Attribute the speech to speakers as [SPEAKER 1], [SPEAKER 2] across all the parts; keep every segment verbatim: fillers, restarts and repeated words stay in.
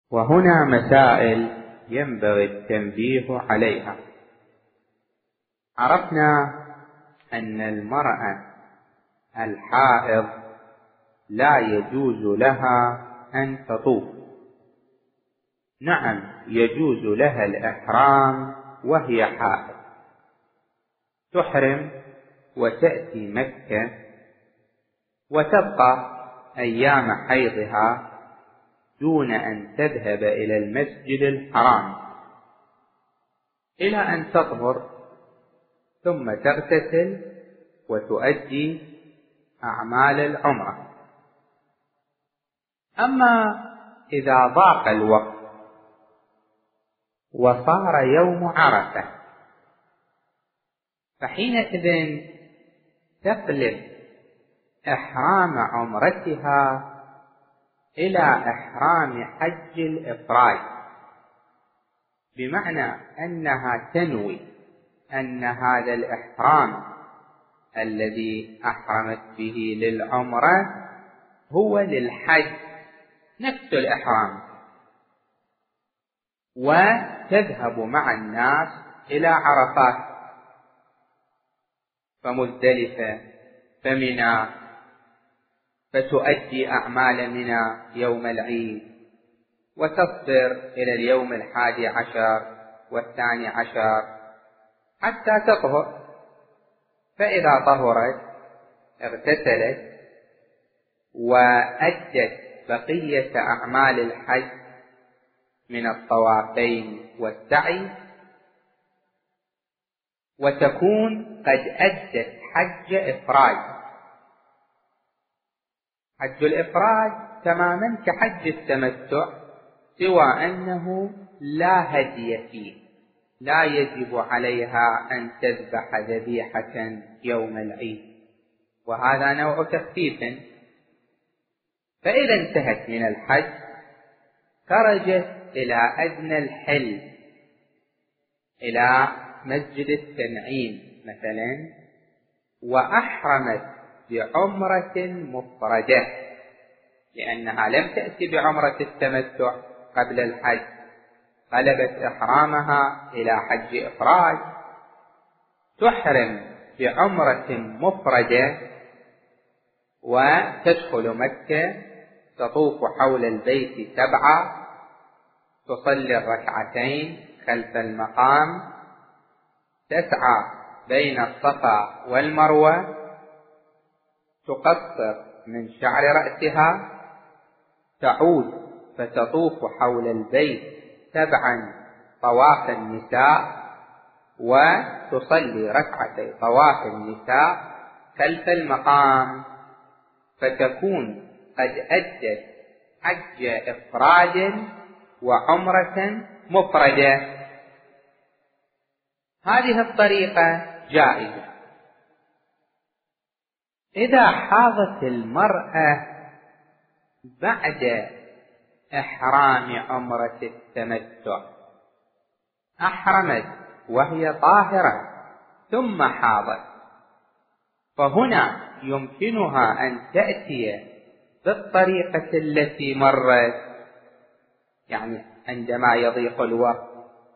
[SPEAKER 1] وهنا مسائل ينبغي التنبيه عليها. عرفنا أن المرأة الحائض لا يجوز لها أن تطوف. نعم، يجوز لها الإحرام وهي حائض، تحرم وتأتي مكة وتبقى أيام حيضها دون أن تذهب إلى المسجد الحرام إلى أن تطهر، ثم تغتسل وتؤدي أعمال العمرة. أما إذا ضاق الوقت وصار يوم عرفة، فحينئذ تقلب إحرام عمرتها إلى إحرام حج الإفراد، بمعنى أنها تنوي أن هذا الإحرام الذي أحرمت به للعمرة هو للحج نفس الإحرام، وتذهب مع الناس إلى عرفات فمزدلفة فمنى، فتؤدي أعمال منى يوم العيد، وتصبر إلى اليوم الحادي عشر والثاني عشر حتى تطهر. فإذا طهرت اغتسلت وأدت بقية أعمال الحج من الطوافين والسعي، وتكون قد أدت حج إفراد. حج الإفراد تماما كحج التمتع، سوى أنه لا هدي فيه، لا يجب عليها أن تذبح ذبيحة يوم العيد، وهذا نوع تخفيف. فإذا انتهت من الحج خرجت إلى أدنى الحل، إلى مسجد التنعيم مثلا، وأحرمت بعمرة مفردة، لأنها لم تأتي بعمرة التمتع قبل الحج، قلبت إحرامها إلى حج إفراد، تحرم بعمرة مفردة وتدخل مكة، تطوف حول البيت سبعة، تصلي الركعتين خلف المقام، تسعى بين الصفا والمروة، تقصر من شعر رأسها، تعود فتطوف حول البيت سبعا طواف النساء، وتصلي ركعتي طواف النساء خلف المقام، فتكون قد أدت حج إفراد وعمرة مفردة. هذه الطريقة جائزة. إذا حاضت المرأة بعد إحرام عمرة التمتع، أحرمت وهي طاهرة ثم حاضت، فهنا يمكنها أن تأتي بالطريقة التي مرت، يعني عندما يضيق الوقت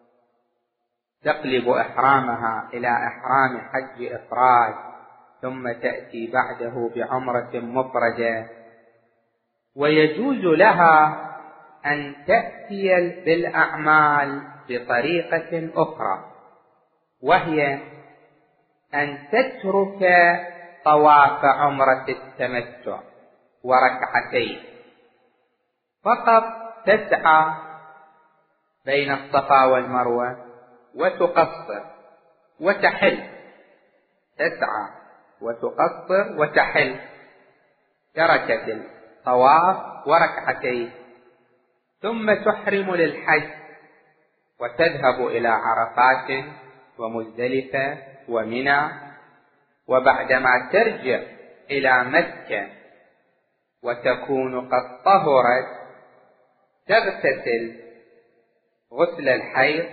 [SPEAKER 1] تقلب إحرامها إلى إحرام حج إفراد، ثم تأتي بعده بعمرة مفردة. ويجوز لها أن تأتي بالأعمال بطريقة أخرى، وهي أن تترك طواف عمرة التمتع وركعتين، فقط تسعى بين الصفا والمروة وتقصر وتحل، تسعى وتقصر وتحل، تركت الطواف وركعتين، ثم تحرم للحج وتذهب إلى عرفات ومزدلفة ومنى، وبعدما ترجع إلى مكة وتكون قد طهرت تغتسل غسل الحيض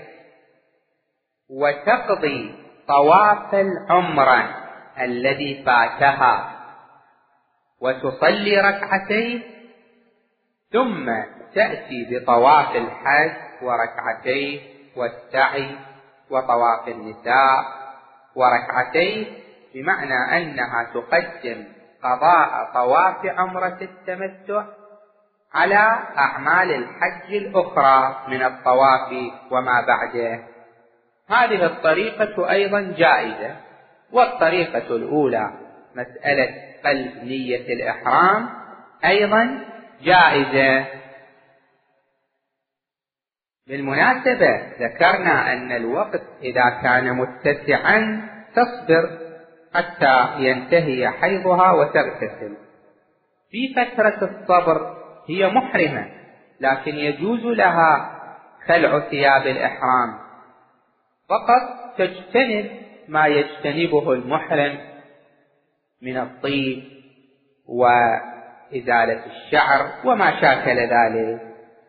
[SPEAKER 1] وتقضي طواف العمرة الذي فاتها وتصلي ركعتين، ثم تأتي بطواف الحج وركعتيه والسعي وطواف النساء وركعتيه، بمعنى أنها تقدم قضاء طواف عمرة التمتع على أعمال الحج الأخرى من الطواف وما بعده. هذه الطريقة أيضا جائزة. والطريقة الأولى مسألة قلب نية الإحرام أيضا جائزة. بالمناسبة ذكرنا أن الوقت إذا كان متسعا تصبر حتى ينتهي حيضها وتغتسل. في فترة الصبر هي محرمة، لكن يجوز لها خلع ثياب الإحرام، فقط تجتنب ما يجتنبه المحرم من الطيب وإزالة الشعر وما شاكل ذلك.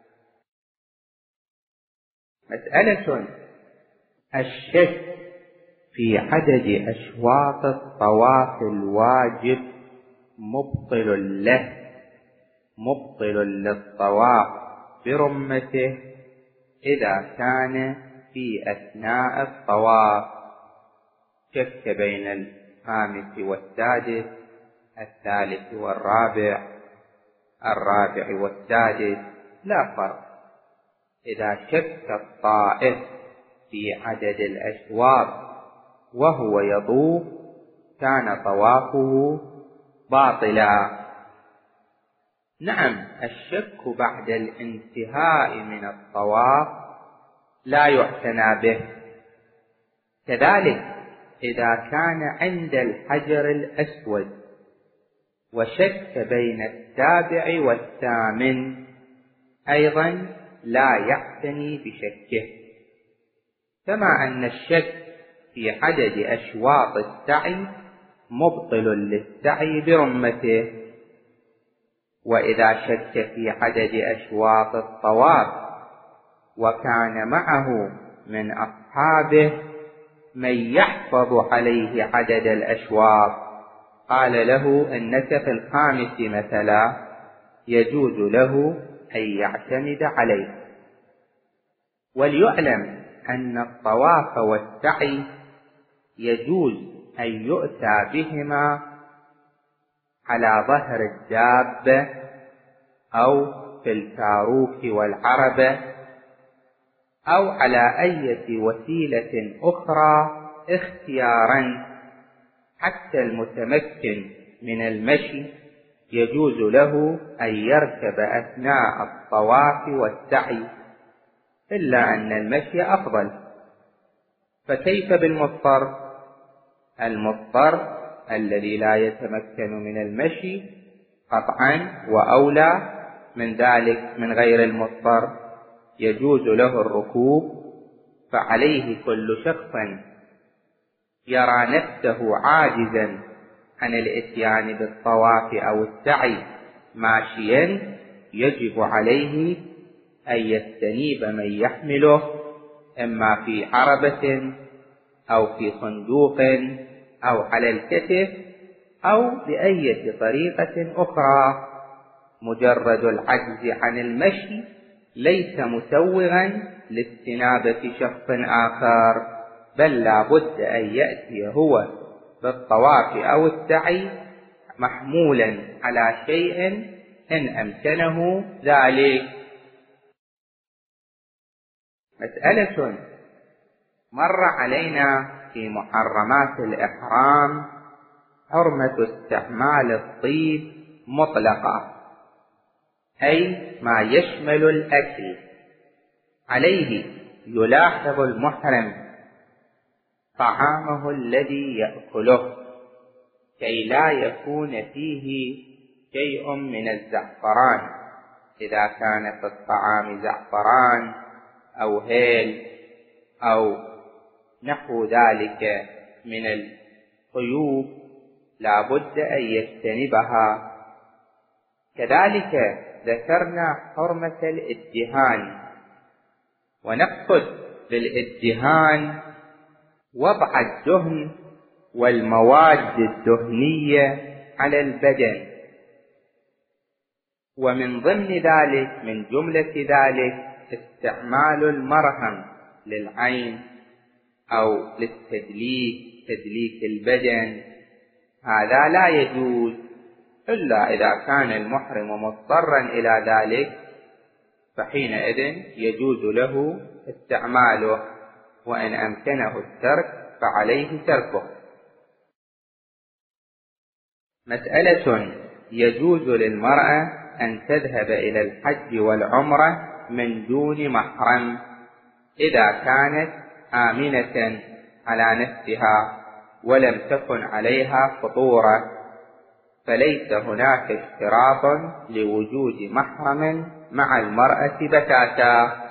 [SPEAKER 1] مسألة الشك في عدد أشواط الطواف الواجب مبطل له، مبطل للطواف برمته إذا كان في أثناء الطواف. شك بين الخامس والسادس، الثالث والرابع، الرابع والسادس، لا فرق. إذا شك الطائف في عدد الأشواط وهو يطوف كان طوافه باطلا. نعم، الشك بعد الانتهاء من الطواف لا يعتنى به. كذلك إذا كان عند الحجر الأسود وشك بين السابع والثامن أيضا لا يعتني بشكه. كما أن الشك في عدد أشواط السعي مبطل للسعي برمته. وإذا شك في عدد أشواط الطواف وكان معه من أصحابه من يحفظ عليه عدد الأشواط، قال له أنك في الخامس مثلا، يجوز له أن يعتمد عليه. وليعلم أن الطواف والسعي يجوز أن يؤتى بهما على ظهر الدابة أو في الكاروك والعربة أو على أي وسيلة أخرى اختيارا. حتى المتمكن من المشي يجوز له أن يركب أثناء الطواف والسعي، إلا أن المشي أفضل. فكيف بالمضطر؟ المضطر الذي لا يتمكن من المشي قطعا وأولى من ذلك من غير المضطر يجوز له الركوب. فعليه كل شخص يرى نفسه عاجزا عن الإتيان بالطواف أو السعي ماشيا يجب عليه أن يستنيب من يحمله، إما في عربة أو في صندوق أو على الكتف أو بأي طريقة أخرى. مجرد العجز عن المشي ليس مسوغا لاستنابة شخص آخر، بل لا بد أن يأتي هو بالطواف أو السعي محمولا على شيء إن أمكنه ذلك. مسألة مر علينا في محرمات الإحرام حرمة استعمال الطيب مطلقة، أي ما يشمل الأكل. عليه يلاحظ المحرم طعامه الذي يأكله كي لا يكون فيه شيء من الزعفران، إذا كان في الطعام زعفران أو هيل أو نحو ذلك من الطيوب لا بد أن يجتنبها. كذلك ذكرنا حرمة الادهان، ونقصد بالادهان وضع الدهن والمواد الدهنية على البدن، ومن ضمن ذلك من جملة ذلك استعمال المرهم للعين أو للتدليك تدليك البدن، هذا لا يجوز إلا إذا كان المحرم مضطرا إلى ذلك، فحينئذ يجوز له استعماله، وإن أمكنه الترك فعليه تركه. مسألة: يجوز للمرأة أن تذهب إلى الحج والعمرة من دون محرم إذا كانت آمنة على نفسها ولم تكن عليها خطورة، فليس هناك اشتراط لوجود محرم مع المرأة بتاتا.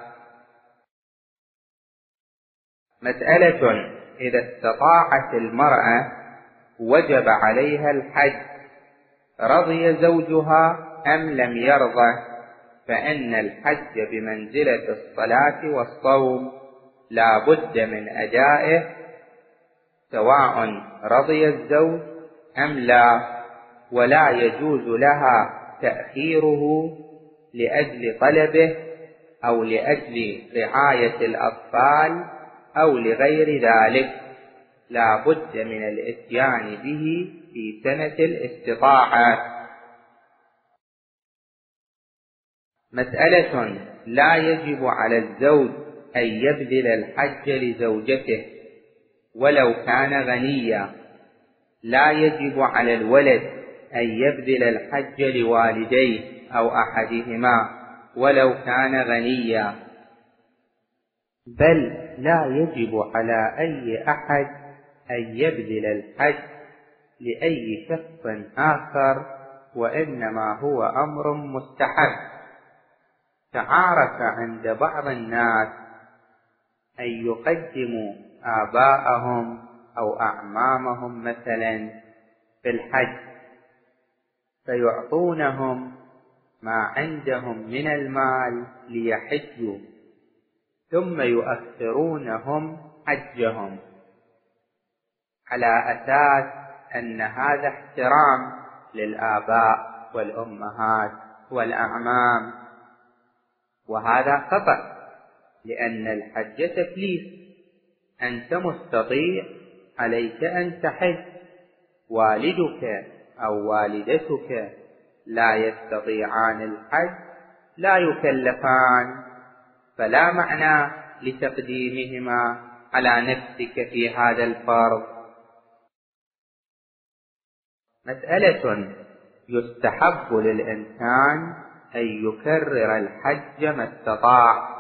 [SPEAKER 1] مسألة: إذا استطاعت المرأة وجب عليها الحج، رضي زوجها أم لم يرضى، فإن الحج بمنزلة الصلاة والصوم لا بد من أدائه سواء رضي الزوج أم لا، ولا يجوز لها تأخيره لأجل طلبه أو لأجل رعاية الأطفال أو لغير ذلك، لا بد من الإتيان به في سنة الاستطاعة. مسألة: لا يجب على الزوج أن يبذل الحج لزوجته ولو كان غنيا، لا يجب على الولد أن يبذل الحج لوالديه أو أحدهما ولو كان غنيا، بل لا يجب على أي أحد أن يبذل الحج لأي شخص آخر، وإنما هو أمر مستحب. تعارف عند بعض الناس أن يقدموا آباءهم أو أعمامهم مثلا في الحج، فيعطونهم ما عندهم من المال ليحجوا، ثم يؤخرونهم حجهم على أساس أن هذا احترام للآباء والأمهات والأعمام، وهذا خطأ، لأن الحج تكليف. أنت مستطيع، عليك أن تحج، والدك أو والدتك لا يستطيعان الحج، لا يكلفان، فلا معنى لتقديمهما على نفسك في هذا الفرض. مسألة: يستحب للإنسان أن يكرر الحج ما استطاع،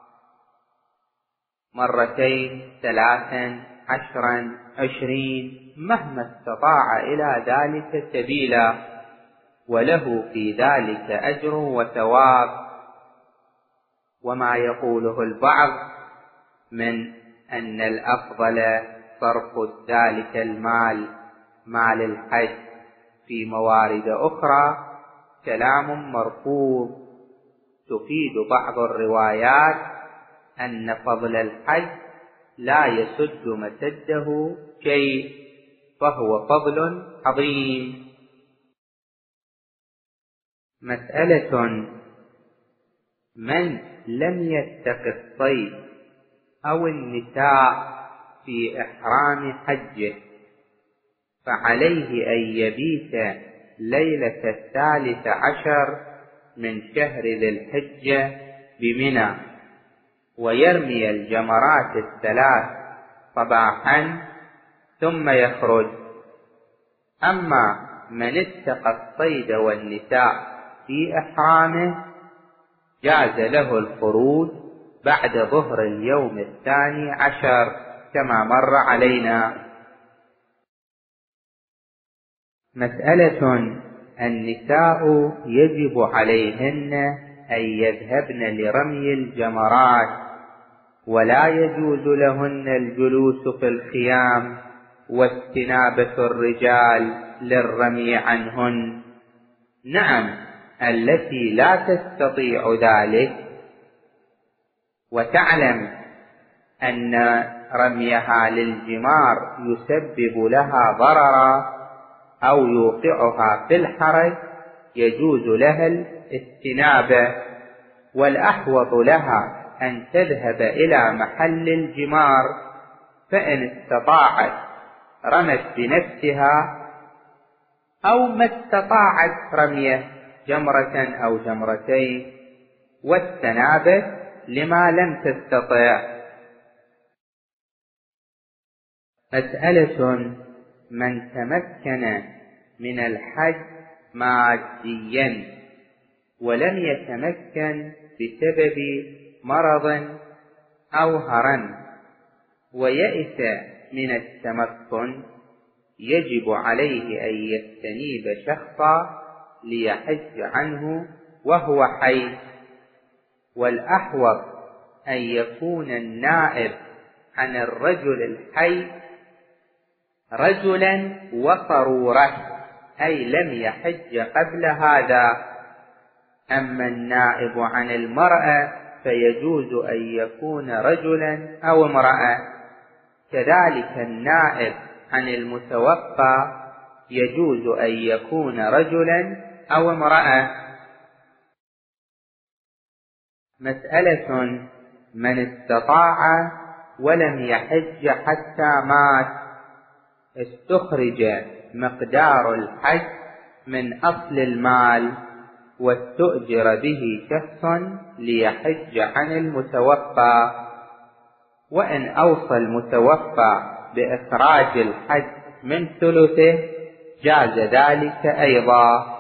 [SPEAKER 1] مرتين ثلاثا عشرا عشرين، مهما استطاع إلى ذلك سبيلا، وله في ذلك أجر وثواب. وما يقوله البعض من أن الأفضل صرف ذلك المال مال الحج في موارد أخرى كلام مرفوض. تفيد بعض الروايات أن فضل الحج لا يسد مسده شيء، فهو فضل عظيم. مسألة: من لم يتق الصيد أو النساء في إحرام حجه، فعليه أن يبيت ليلة الثالث عشر من شهر ذي الحجة بمنى، ويرمي الجمرات الثلاث صباحا ثم يخرج. أما من اتقى الصيد والنساء في إحرامه، جاز له الخروج بعد ظهر اليوم الثاني عشر كما مر علينا. مسألة: النساء يجب عليهن أن يذهبن لرمي الجمرات، ولا يجوز لهن الجلوس في الخيام واستنابة الرجال للرمي عنهن. نعم، التي لا تستطيع ذلك وتعلم أن رميها للجمار يسبب لها ضررا أو يوقعها في الحرج، يجوز لها استنابة، والأحوط لها أن تذهب إلى محل الجمار، فإن استطاعت رمت بنفسها، أو ما استطاعت رميه جمرة أو جمرتين، واستنابت لما لم تستطع. مسألة: من تمكن من الحج ماديا ولم يتمكن بسبب مرض أو هرم ويئس من التمكن، يجب عليه أن يستنيب شخصا ليحج عنه وهو حي، والأحوط أن يكون النائب عن الرجل الحي رجلا وصرورة، أي لم يحج قبل هذا. أما النائب عن المرأة فيجوز أن يكون رجلا أو امرأة، كذلك النائب عن المتوفى يجوز أن يكون رجلا أو امرأة. مسألة: من استطاع ولم يحج حتى مات، استخرج مقدار الحج من أصل المال، واستؤجر به شخص ليحج عن المتوفى، وإن أوصى المتوفى بإخراج الحج من ثلثه جاز ذلك أيضا.